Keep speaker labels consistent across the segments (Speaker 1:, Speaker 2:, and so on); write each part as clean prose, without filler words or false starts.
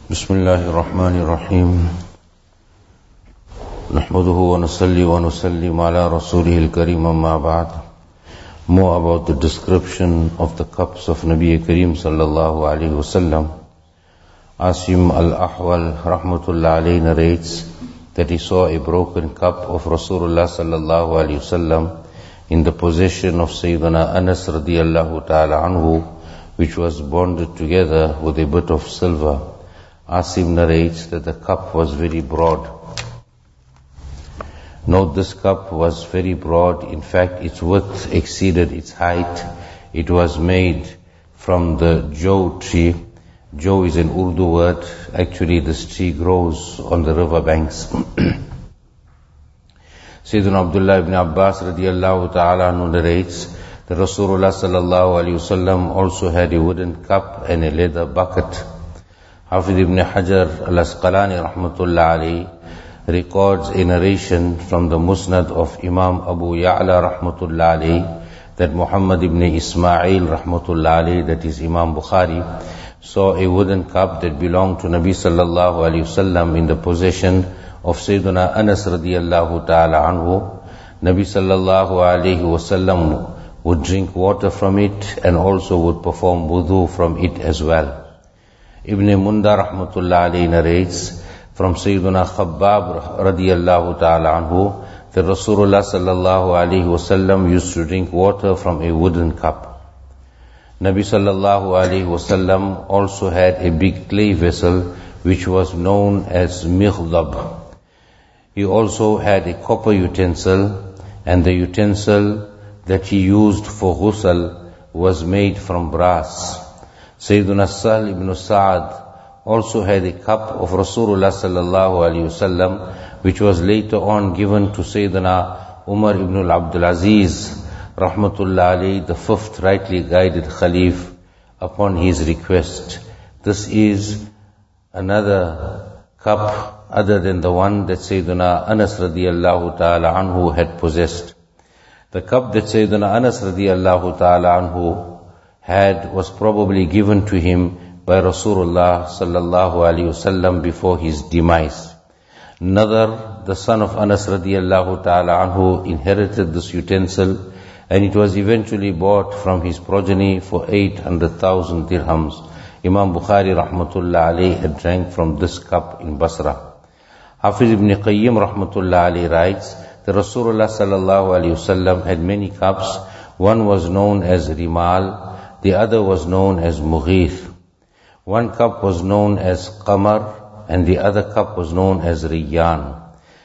Speaker 1: بسم الله الرحمن الرحيم نحمده ونصلي ونسلم على رسوله الكريم أما بعد. More about the description of the cups of Nabi Kareem sallallahu alayhi wasallam. Asim al-Ahwal rahmatullah alayhi narrates that he saw a broken cup of Rasulullah sallallahu alayhi wasallam in the possession of Sayyidina Anas radiyallahu ta'ala anhu, which was bonded together with a bit of silver. Asim narrates that the cup was very broad. Note, this cup was very broad. In fact, its width exceeded its height. It was made from the jow tree. Jow is an Urdu word. Actually, this tree grows on the river banks. Sayyidina Abdullah ibn Abbas radiyallahu ta'ala anhu narrates that Rasulullah sallallahu alayhi wasallam also had a wooden cup and a leather bucket. Hafiz ibn Hajar al-Asqalani rahmatullah alayhi records a narration from the Musnad of Imam Abu Ya'la rahmatullah alayhi that Muhammad ibn Ismail rahmatullah alayhi, that is Imam Bukhari, saw a wooden cup that belonged to Nabi sallallahu alayhi wasallam in the possession of Sayyidina Anas radiyallahu ta'ala anhu. Nabi sallallahu alayhi wasallam would drink water from it and also would perform wudu from it as well. Ibn Munda rahmatullah alayhi narrates from Sayyidina Khabbab radiyallahu ta'ala anhu that Rasulullah sallallahu alayhi wasallam used to drink water from a wooden cup. Nabi sallallahu alayhi wasallam also had a big clay vessel which was known as Mikhdab. He also had a copper utensil, and the utensil that he used for ghusl was made from brass. Sayyidina Sahl ibn Sa'ad also had a cup of Rasulullah sallallahu alayhi wasallam, which was later on given to Sayyidina Umar ibn al-Abdul Aziz rahmatullah alayhi, the fifth rightly guided Khalif, upon his request. This is another cup other than the one that Sayyidina Anas radiyallahu ta'ala anhu had possessed. The cup that Sayyidina Anas radiyallahu ta'ala anhu had was probably given to him by Rasulullah sallallahu alaihi wasallam before his demise. Nadar, the son of Anas radiyallahu ta'ala anhu, inherited this utensil, and it was eventually bought from his progeny for 800,000 dirhams. Imam Bukhari rahmatullah alayhi had drank from this cup in Basra. Hafiz ibn Qayyim rahmatullah alayhi writes that Rasulullah sallallahu alayhi wasallam had many cups. One was known as Rimal, the other was known as Mughith. One cup was known as Qamar, and the other cup was known as Riyyan.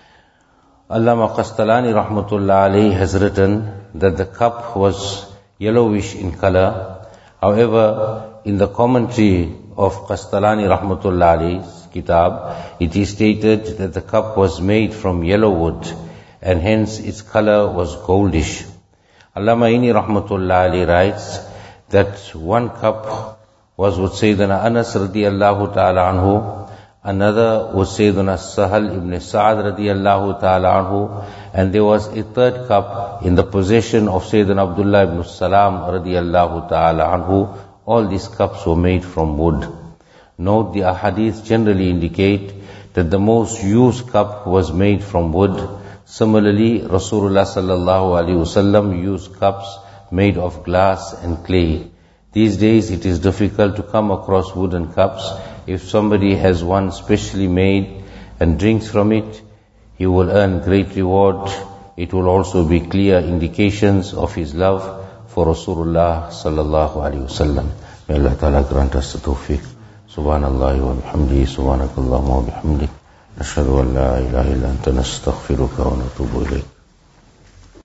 Speaker 1: Allama Qastalani rahmatullah alayhi has written that the cup was yellowish in color. However, in the commentary of Qastalani rahmatullah alayhi's kitab, it is stated that the cup was made from yellow wood, and hence its color was goldish. Allama Aini rahmatullah alayhi writes that one cup was with Sayyidina Anas radiyallahu ta'ala anhu, another was Sayyidina Sahal ibn Sa'ad radiyallahu ta'ala anhu, and there was a third cup in the possession of Sayyidina Abdullah ibn Salam radiyallahu ta'ala anhu. All these cups were made from wood. Note, the ahadith generally indicate that the most used cup was made from wood. Similarly, Rasulullah sallallahu alaihi wasallam used cups made of glass and clay. These days it is difficult to come across wooden cups. If somebody has one specially made and drinks from it, he will earn great reward. It will also be clear indications of his love for Rasulullah sallallahu alaihi wasallam. May Allah Ta'ala grant us the tawfiq. Subhanallah wa bihamdihi, subhanakallahumma wa bihamdik, nashhadu an la ilaha illa anta nastaghfiruka wa natubu ilayk.